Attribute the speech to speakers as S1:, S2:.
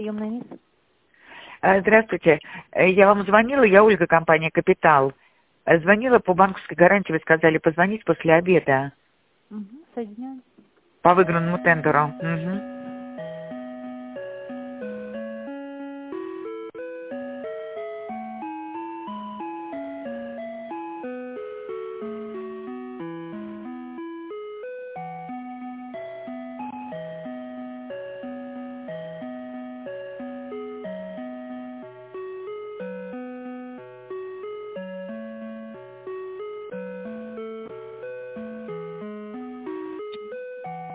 S1: Приемная мисс.
S2: Здравствуйте. Я вам звонила, я Ольга, компания «Капитал». Звонила по банковской гарантии, вы сказали позвонить после обеда
S1: Соединяю.
S2: по выигранному тендеру. Угу.